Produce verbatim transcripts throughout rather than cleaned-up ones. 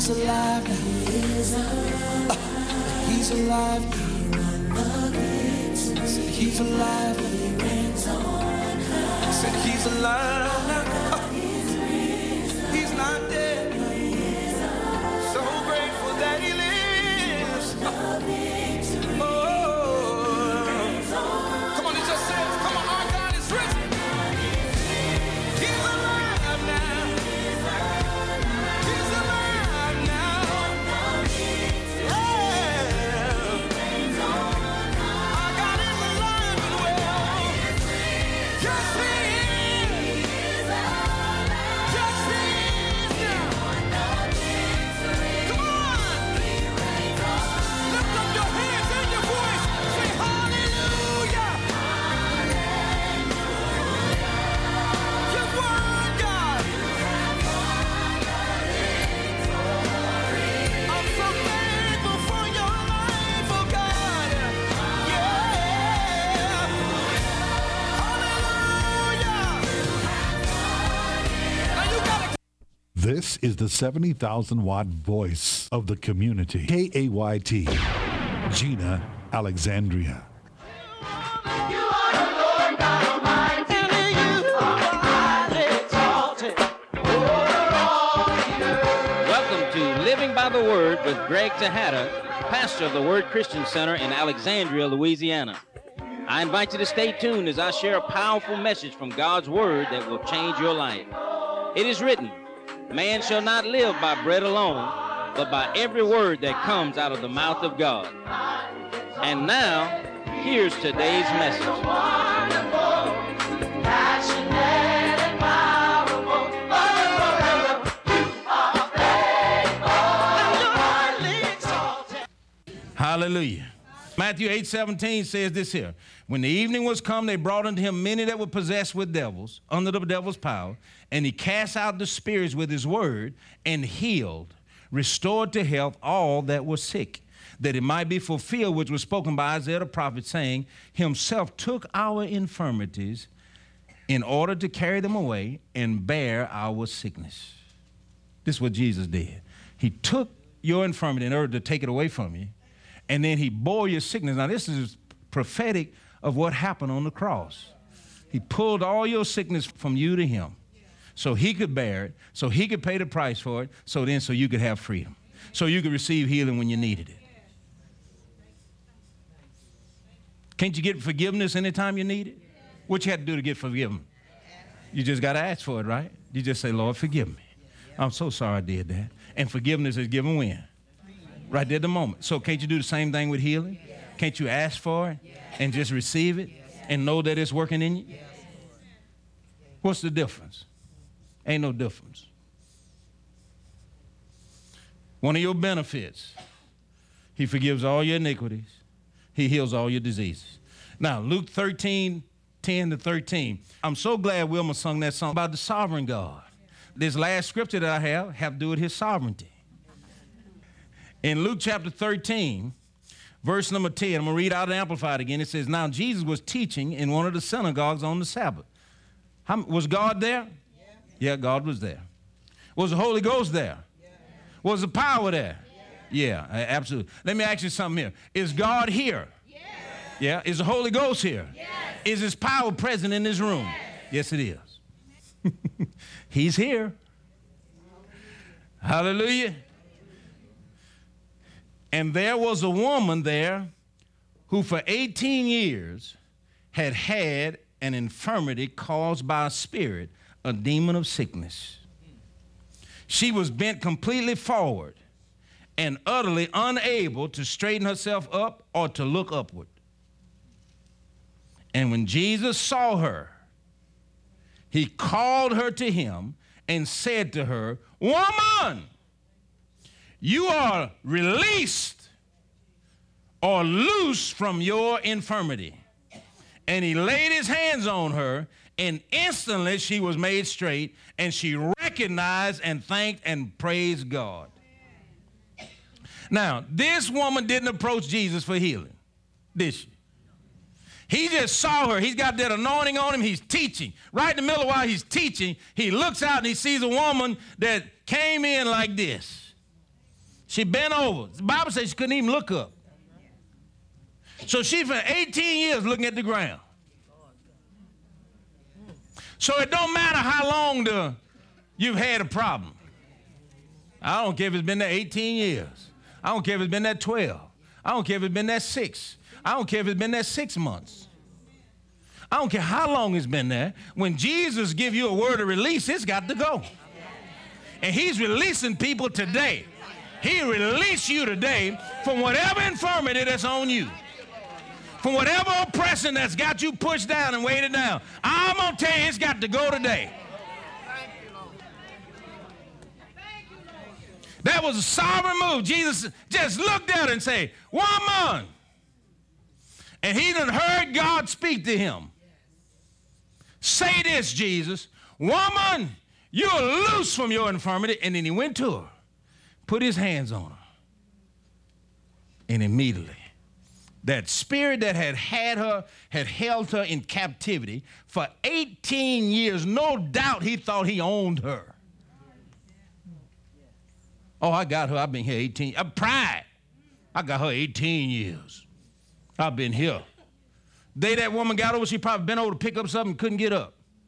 He's alive now. Uh, he's alive now. Said he's alive now. Said he's alive now. Uh, he's not dead. So grateful that he lives. Uh, oh, come on, it just says, come on, our God is risen. He's alive now. He's alive now. Yeah. Our God is alive and well. Yes, he is. Yes, he is now. Come on. Lift up your hands and your voice. Say hallelujah. Your word, God. I'm so thankful for your life, oh God. Yeah. Hallelujah. Now you gotta. This is the seventy thousand watt voice of the community. K A Y T, Gina Alexandria. Welcome to Living by the Word with Greg Tejada, pastor of the Word Christian Center in Alexandria, Louisiana. I invite you to stay tuned as I share a powerful message from God's Word that will change your life. It is written, man shall not live by bread alone, but by every word that comes out of the mouth of God. And now, here's today's message. Hallelujah. Matthew eight seventeen says this here. When the evening was come, they brought unto him many that were possessed with devils, under the devil's power, and he cast out the spirits with his word, and healed, restored to health all that were sick, that it might be fulfilled which was spoken by Isaiah the prophet, saying, himself took our infirmities in order to carry them away and bear our sickness. This is what Jesus did. He took your infirmity in order to take it away from you, and then he bore your sickness. Now, this is prophetic of what happened on the cross. He pulled all your sickness from you to him so he could bear it, so he could pay the price for it, so then so you could have freedom, so you could receive healing when you needed it. Can't you get forgiveness anytime you need it? What you had to do to get forgiven? You just got to ask for it, right? You just say, Lord, forgive me. I'm so sorry I did that. And forgiveness is given when? Right there at the moment. So can't you do the same thing with healing? Can't you ask for it and just receive it and know that it's working in you? What's the difference? Ain't no difference. One of your benefits, he forgives all your iniquities. He heals all your diseases. Now, Luke thirteen, ten to thirteen. I'm so glad Wilma sung that song about the sovereign God. This last scripture that I have have to do with his sovereignty. In Luke chapter thirteen, verse number ten, I'm going to read out and Amplified again. It says, now Jesus was teaching in one of the synagogues on the Sabbath. How, was God there? Yeah. Yeah, God was there. Was the Holy Ghost there? Yeah. Was the power there? Yeah. Yeah, absolutely. Let me ask you something here. Is God here? Yes. Yeah. Is the Holy Ghost here? Yes. Is his power present in this room? Yes, yes it is. He's here. Hallelujah. And there was a woman there who for eighteen years had had an infirmity caused by a spirit, a demon of sickness. She was bent completely forward and utterly unable to straighten herself up or to look upward. And when Jesus saw her, he called her to him and said to her, woman, you are released or loose from your infirmity. And he laid his hands on her, and instantly she was made straight, and she recognized and thanked and praised God. Now, this woman didn't approach Jesus for healing, did she? He just saw her. He's got that anointing on him. He's teaching. Right in the middle of while he's teaching, he looks out and he sees a woman that came in like this. She bent over. The Bible says she couldn't even look up. So she for eighteen years looking at the ground. So it don't matter how long the, you've had a problem. I don't care if it's been there eighteen years. I don't care if it's been there twelve. I don't care if it's been there six. I don't care if it's been there six months. I don't care how long it's been there. When Jesus gives you a word of release, it's got to go. And he's releasing people today. He'll release you today from whatever infirmity that's on you. From whatever oppression that's got you pushed down and weighted down. I'm going to tell you, it's got to go today. That was a sovereign move. Jesus just looked at her and said, woman. And he done heard God speak to him. Say this, Jesus. Woman, you're loose from your infirmity. And then he went to her, put his hands on her. And immediately, that spirit that had had her, had held her in captivity for eighteen years, no doubt he thought he owned her. Oh, I got her. I've been here eighteen. Uh, pride. I got her eighteen years. I've been here. Day that woman got over, she probably been over to pick up something and couldn't get up.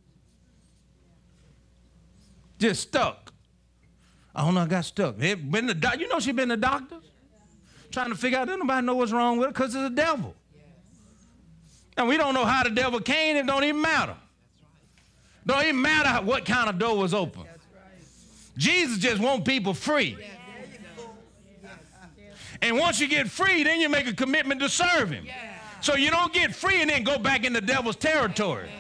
Just stuck. I don't know, I got stuck. It been the doc- you know she been to doctors? Trying to figure out, nobody know what's wrong with her because it's a devil. And we don't know how the devil came. It don't even matter. Don't even matter what kind of door was open. Jesus just wants people free. And once you get free, then you make a commitment to serve him. So you don't get free and then go back in the devil's territory.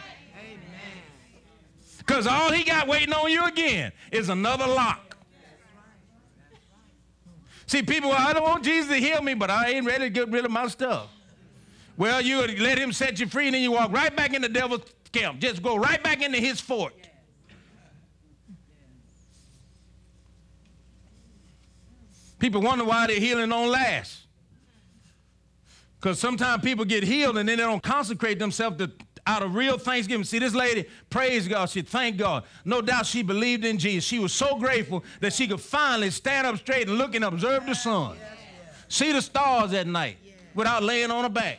Because all he got waiting on you again is another lock. See, people, well, I don't want Jesus to heal me, but I ain't ready to get rid of my stuff. Well, you let him set you free, and then you walk right back in the devil's camp. Just go right back into his fort. People wonder why their healing don't last. Because sometimes people get healed, and then they don't consecrate themselves to, out of real thanksgiving. See, this lady, praise God, she thanked God. No doubt she believed in Jesus. She was so grateful that she could finally stand up straight and look and observe the sun. See the stars at night without laying on her back.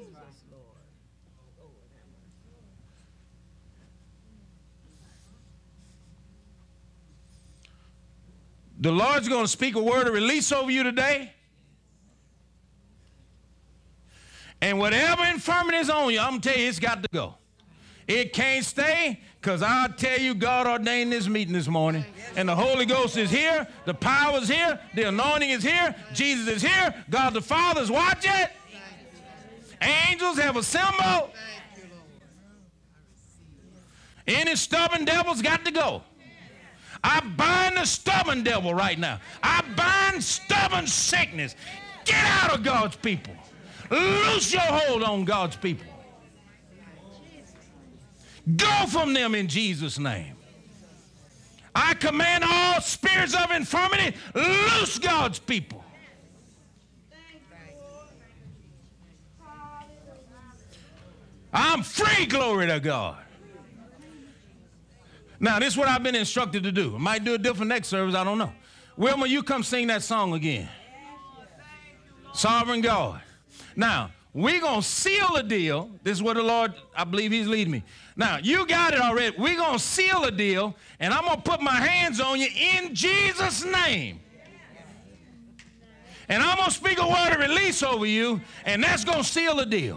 The Lord's going to speak a word of release over you today. And whatever infirmity is on you, I'm going to tell you, it's got to go. It can't stay, because I'll tell you, God ordained this meeting this morning. And the Holy Ghost is here. The power is here. The anointing is here. Jesus is here. God the Father is watching. Angels have assembled. Any stubborn devil's got to go. I bind the stubborn devil right now. I bind stubborn sickness. Get out of God's people. Loose your hold on God's people. Go from them in Jesus' name. I command all spirits of infirmity, loose God's people. I'm free, glory to God. Now, this is what I've been instructed to do. I might do a different next service, I don't know. Wilma, you come sing that song again. Sovereign God. Now, we're going to seal a deal. This is what the Lord, I believe he's leading me. Now, you got it already. We're going to seal a deal, and I'm going to put my hands on you in Jesus' name. And I'm going to speak a word of release over you, and that's going to seal the deal.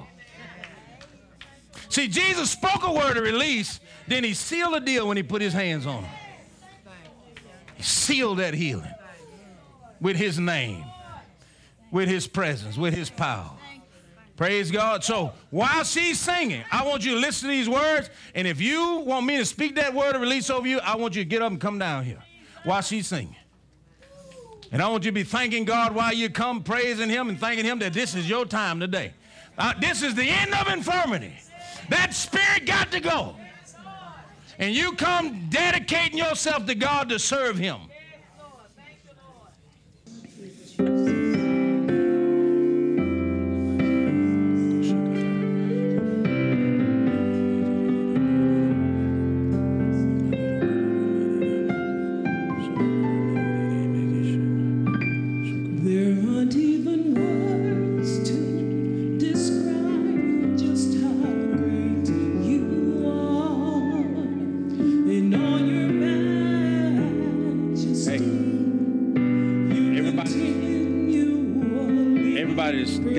See, Jesus spoke a word of release, then he sealed the deal when he put his hands on him. He sealed that healing with his name, with his presence, with his power. Praise God. So while she's singing, I want you to listen to these words. And if you want me to speak that word of release over you, I want you to get up and come down here while she's singing. And I want you to be thanking God while you come, praising him and thanking him that this is your time today. Uh, this is the end of infirmity. That spirit got to go. And you come dedicating yourself to God to serve him.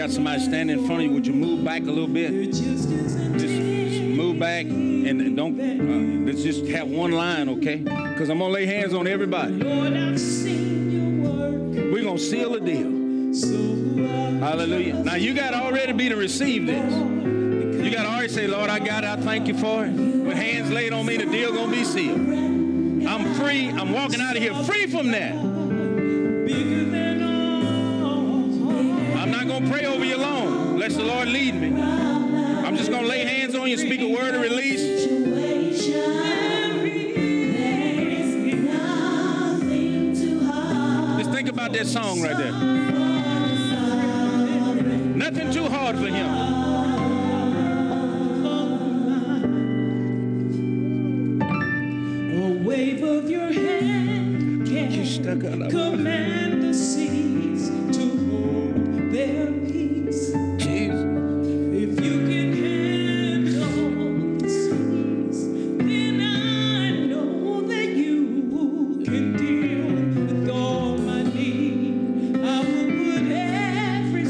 got somebody standing in front of you, would you move back a little bit? Just, just move back and don't, uh, let's just have one line, okay? Because I'm going to lay hands on everybody. We're going to seal the deal. Hallelujah. Now, you got to already be to receive this. You got to already say, Lord, I got it. I thank you for it. With hands laid on me, the deal going to be sealed. I'm free. I'm walking out of here free from that. I'm not going to pray over you long unless the Lord lead me. I'm just going to lay hands on you and speak a word of release. Just think about that song right there. Nothing too hard for him. A wave of your hand can command the seas to hold their peace. Jesus. If you can handle the seas, then I know that you can deal with all my need. I will put every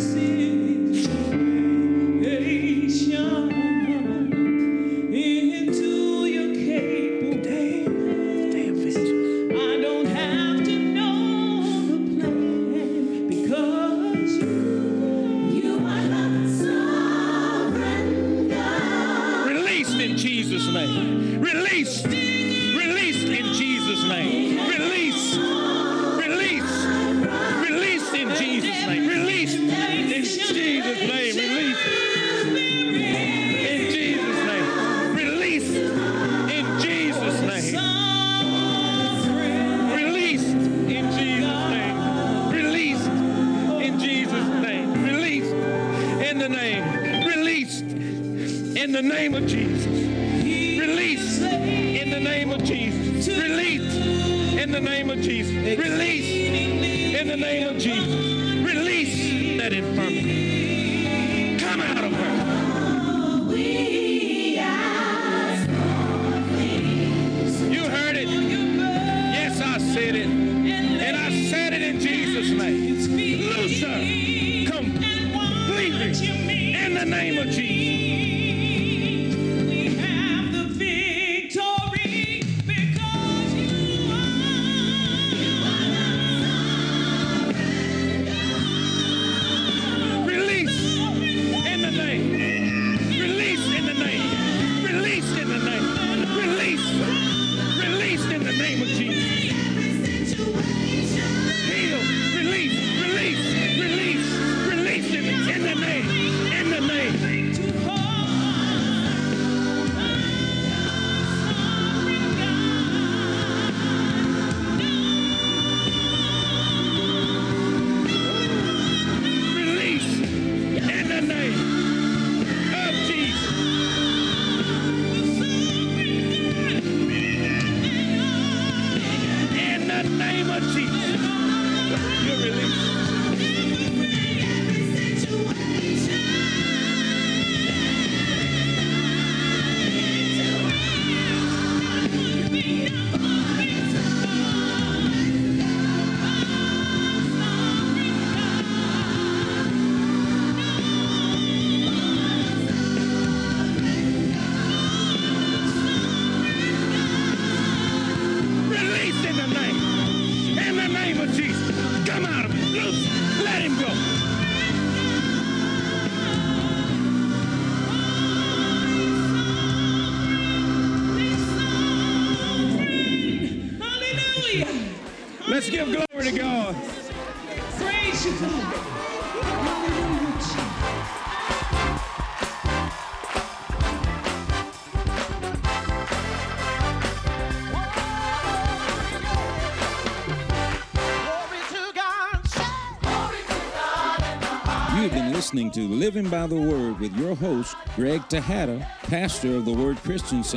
situation into your capable hands. I don't have to know the plan because you, you are not sovereign God. Released in Jesus' name. Released. Released in Jesus' name. Release. Release. Released in Jesus' name. Released in Jesus' name. Release. In Jesus' name. Released in Jesus' name. Released in Jesus' name. Released in Jesus' name. Released in the name. Released in the name of Jesus. Released in the name of Jesus. Released in the name of Jesus. Released in the name of Jesus. Release that infirmity. Come out of her. You heard it. Yes, I said it. And I said it in Jesus' name. Loose her completely in the name of Jesus. We have the victory because you Release in the name. Release in the name. Release in the name. Release. Released in the name of Jesus. Heal. Release. Release. Release. Release in, in the name. In the name. Release in the name of Jesus. In the name of Jesus. You're released. Released in the name. In the name of Jesus. Come out of him. Loose. Let him go. Hallelujah. Let's give glory to God. Praise you, God. Hallelujah. You've been listening to Living by the Word with your host, Greg Tejada, pastor of the Word Christian Center.